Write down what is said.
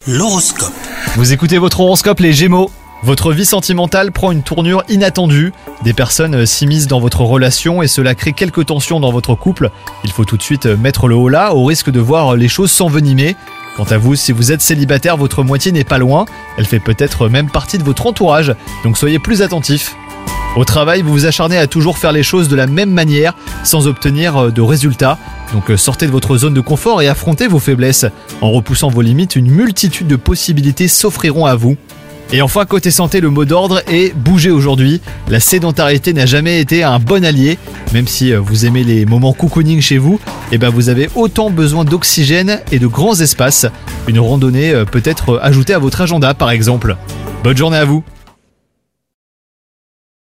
L'horoscope. Vous écoutez votre horoscope les Gémeaux. Votre vie sentimentale prend une tournure inattendue. Des personnes s'immiscent dans votre relation et cela crée quelques tensions dans votre couple. Il faut tout de suite mettre le haut là au risque de voir les choses s'envenimer. Quant à vous, si vous êtes célibataire, votre moitié n'est pas loin. Elle fait peut-être même partie de votre entourage, donc soyez plus attentifs. Au travail, vous vous acharnez à toujours faire les choses de la même manière, sans obtenir de résultats. Donc sortez de votre zone de confort et affrontez vos faiblesses. En repoussant vos limites, une multitude de possibilités s'offriront à vous. Et enfin, côté santé, le mot d'ordre est « bougez aujourd'hui ». La sédentarité n'a jamais été un bon allié. Même si vous aimez les moments cocooning chez vous, vous avez autant besoin d'oxygène et de grands espaces. Une randonnée peut être ajoutée à votre agenda par exemple. Bonne journée à vous.